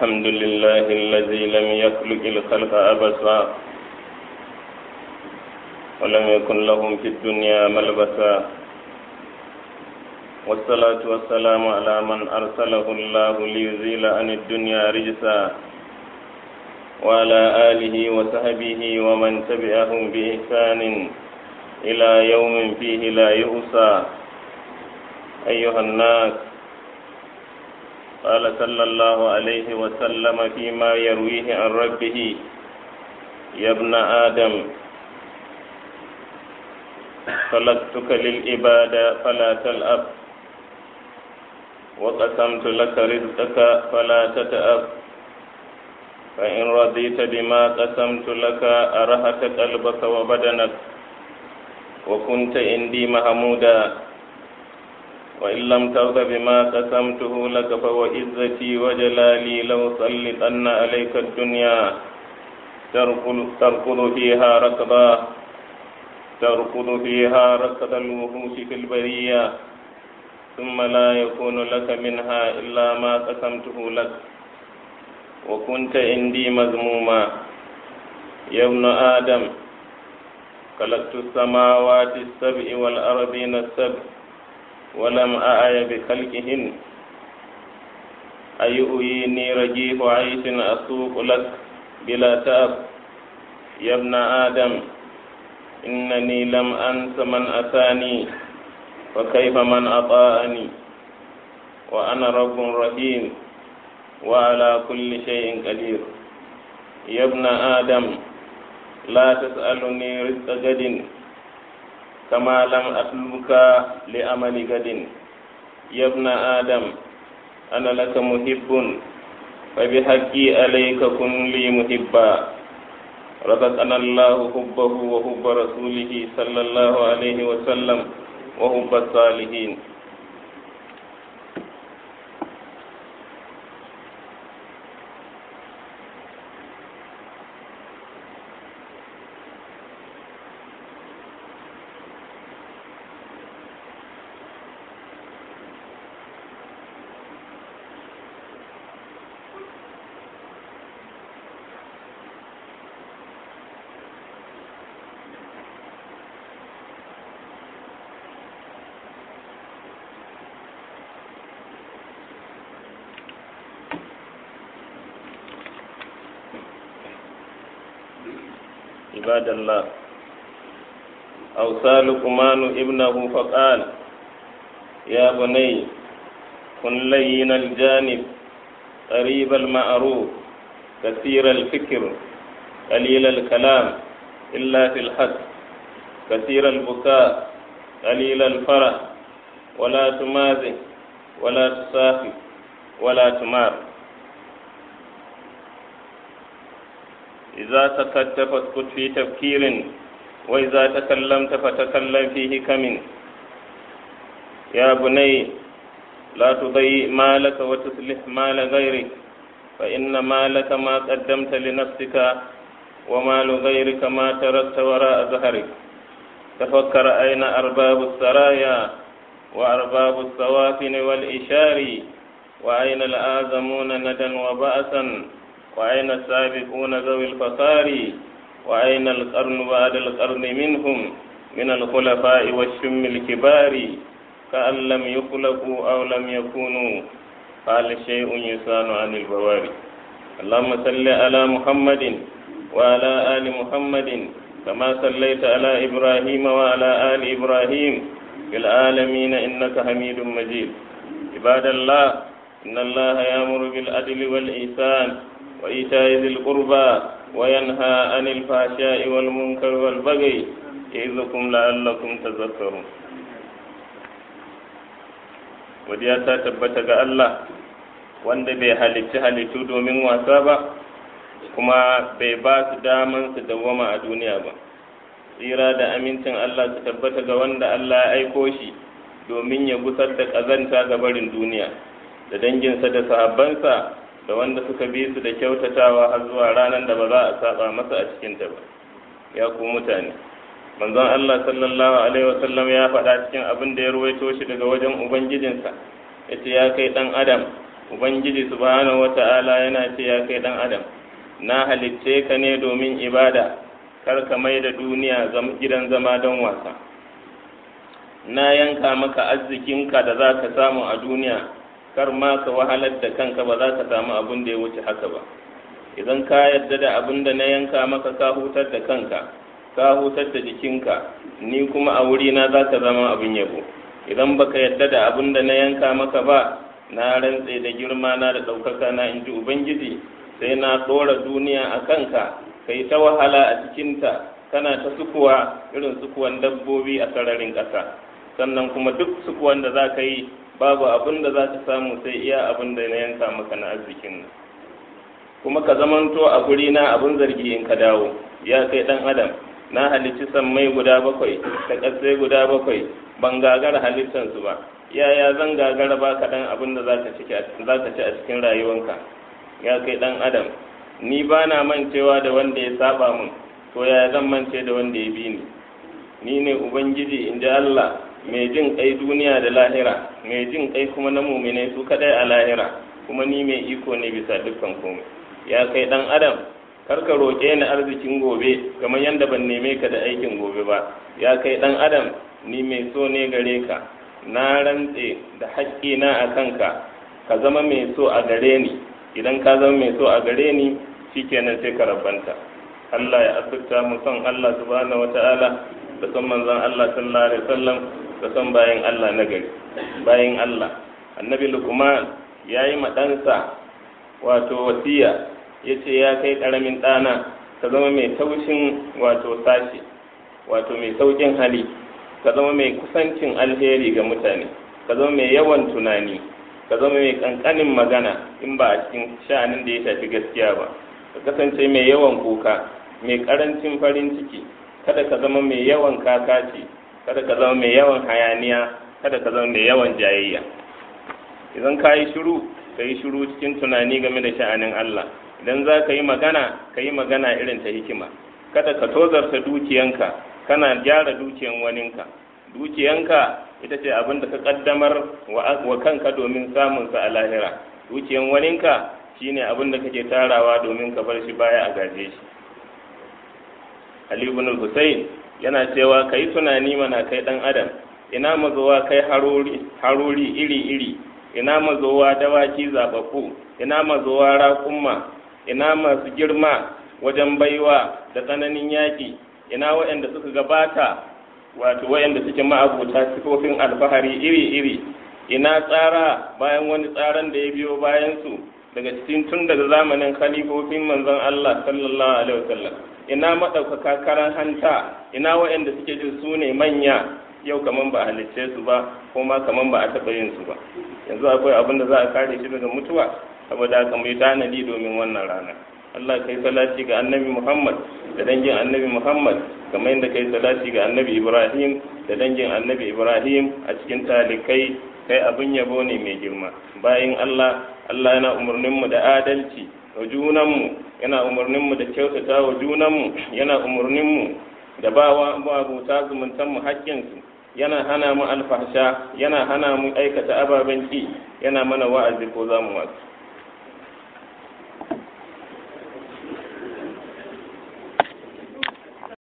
الحمد لله الذي لم يخلق الخلق عبثا ولم يكن لهم في الدنيا ملبسا والصلاة والسلام على من أرسله الله ليزيل عن الدنيا رجسا وعلى آله وصحبه ومن تبعهم بإحسان إلى يوم فيه لا يؤسى. أيها الناس، قال صلى الله عليه وسلم فيما يرويه عن ربه: يا ابن آدم خلقتك للعبادة فلا تلعب، وقسمت لك رزقك فلا تتعب، فإن رضيت بما قسمت لك أرحت قلبك وبدنك وكنت عندي محمودا، وإن لم ترض بما قسمته لك فوعزتي وجلالي لو سلطن عليك الدنيا تركض فيها ركض الوحوش في البرية، ثم لا يكون لك منها إلا ما قسمته لك، وكنت عندي مذموما. يا ابن آدم خلقت السماوات السبع والأرضين السبع ولم أعي بخلقهن، أيؤيني رجيف عيش أسوق لك بلا تأب. يا ابن آدم إنني لم أنس من أتاني، فكيف من أطاعني؟ وأنا رب رحيم وعلى كل شيء قدير. يا ابن آدم لا تسألني رزق غد كما لم أطلبك لأمل غد. يا ابن آدم أنا لك محب، فبحقي عليك كن لي محبا. رزقنا الله حبه وحب رسوله صلى الله عليه وسلم وحب الصالحين. عباد الله، أوصى لقمان ابنه فقال: يا بني كن لين الجانب قريب المعروف كثير الفكر قليل الكلام إلا في الحق، كثير البكاء قليل الفرح، ولا تمازح ولا تصافح ولا تمار. إذا سكت فاسكت في تفكير، وإذا تكلمت فتكلم في حكم. يا بني لا تضيع مالك وتصلح مال غيرك، فإن مالك ما قدمت لنفسك، ومال غيرك ما تركت وراء ظهرك. تفكر أين أرباب السرايا وأرباب السوافن والإشار، وأين الآزمون ندا وبأسا، وأين السابقون ذوي الفخار، وأين القرن بعد القرن منهم من الخلفاء والشم الكبار، كأن لم يخلقوا أو لم يكونوا، قال شيء يسان عن البواري. اللهم صل على محمد وعلى آل محمد كما صليت على إبراهيم وعلى آل إبراهيم في العالمين إنك حميد مجيد. عباد الله، إن الله يأمر بالعدل والإحسان وإيتاء ذي القربى وينهى عن الفحشاء والمنكر والبغي يعظكم لعلكم تذكرون. Godiya ta tabbata ga Allah wanda bai halicci halittu domin wasa ba, kuma bai ba su daman su dawwama a duniya ba. Tsira da amincin Allah su tabbata ga wanda Allah ya aiko shi domin ya gusar da ƙazanta ga barin duniya, da danginsa da sahabbansa da wanda suka bi su da kyautatawa har zuwa ranar da ba za a saba masa a cikinta ba. Ya ku mutane, manzon Allah sallallahu alaihi wasallam ya faɗa cikin abin da ya ruwaito shi daga wajen ubangijinsa, yace: ya kai dan adam, ubangiji subhanahu wata'ala yana ce ya kai dan adam, na halicce ka ne domin ibada, kar ka mai da duniya gidan zama don wasa. Na yanka maka arzikinka da za ka samu a duniya, kar ma ka wahalar da kanka, ba za ka samu abin da ya wuce haka ba. Idan ka yarda da abin da na yanka maka, ka hutar da kanka, ka hutar da jikinka, ni kuma a wurina za ka zama abin yabo. Idan baka yarda da abin da na yanka maka ba, na rantse da girma na da ɗaukaka na, in ji Ubangiji, sai na ɗora duniya a kanka, kai ta wahala a cikinta, kana ta sukuwa irin sukuwan dabbobi a sararin ƙasa. Sannan kuma duk sukuwan da za ka yi, babu abin da za ka samu sai iya abin da na yanka maka na arzikin. Kuma ka zamanto a gurina abin zargi in ka dawo, ya kai ɗan adam. Na halicci sammai guda 7 da ƙasai guda 7, ban gagara halittansu ba. Yaya zan gagara ba ka ɗan abin da za ka ci a cikin rayuwanka? Ya kai ɗan adam, ni ba na mancewa da wanda ya saba mun, to yaya zan mance da wanda ya bi ni? Ni ne Ubangiji, in ji Allah, mai jin kai duniya da lahira, mai jin kai kuma na muminai su kadai a lahira, kuma ni mai iko ne bisa dukkan komai. Ya kai ɗan adam, kar ka roƙe ni arzikin gobe kamar yadda ban neme ka da aikin gobe ba. Ya kai ɗan adam, ni mai so ne gare ka, na rantse da haƙƙina a kanka, ka zama mai so a gare ni. Idan ka zama mai so a gare ni, shikenan sai ka rabanta. Allah ya asirta mu son Allah subhanahu wata'ala da son manzon Allah sallallahu alaihi wasallam da son bayin Allah na gari. Bayin Allah, Annabi Luqman yayi ma ɗansa wato wasiya, yace ya kai ƙaramin ɗana, ka zama mai taushin wato sashi, wato mai saukin hali, ka zama mai kusancin alheri ga mutane, ka zama mai yawan tunani, ka zama mai kankanin magana in ba a cikin sha'anin da ya shafi gaskiya ba, ka kasance mai yawan kuka, mai karancin farin ciki, kada ka zama mai yawan kakaci, kada ka zama mai yawan hayaniya, kada ka zama mai yawan jayayya. Idan ka yi shiru, ka yi shiru cikin tunani game da sha'anin Allah. Idan za ka yi magana irin ta hikima. Kada ka tozarta dukiyanka, kana gyara dukiyan waninka. Dukiyanka ita ce abin da ka kaddamar wa kanka domin samunsa a lahira. Dukiyan waninka shine abin da kake tarawa domin ka bar shi baya a gaje shi. Ali ibn al-Husayn yana cewa kai tunani mana kai dan adam, ina mazowa kai harori iri-iri, ina mazowa dawaki zababbu, ina mazowa raƙumma, ina masu girma wajen baiwa da tsananin yaƙi, ina waɗanda suka gabata, wato waɗanda suke ma'abuta sifofin alfahari iri-iri, ina tsara bayan wani tsaran da ya biyo bayansu daga cikin tun daga zamanin khalifofin manzon Allah sallallahu alaihi wasallam, ina maɗaukaka karan hanta, ina waɗanda suke jin su ne manya, yau kaman ba a halicce su ba, ko ma kaman ba a taɓa yin su ba. Yanzu akwai abin da za a kare shi daga mutuwa, saboda haka mu yi tanadi domin wannan rana. Allah kai salati ga annabi Muhammad da dangin annabi Muhammad, kamar yadda kai salati ga annabi Ibrahim da dangin annabi Ibrahim a cikin talikai, kai abin yabo ne mai girma. Bayan Allah yana umarninmu da adalci wa junanmu, yana umarninmu da kyautata wa junanmu, yana umarninmu da bawa abuta zumuntanmu haƙƙinsu, yana hana mu alfahsha, yana hana mu aikata ababen ki, yana mana wa'azi ko za mu wasu.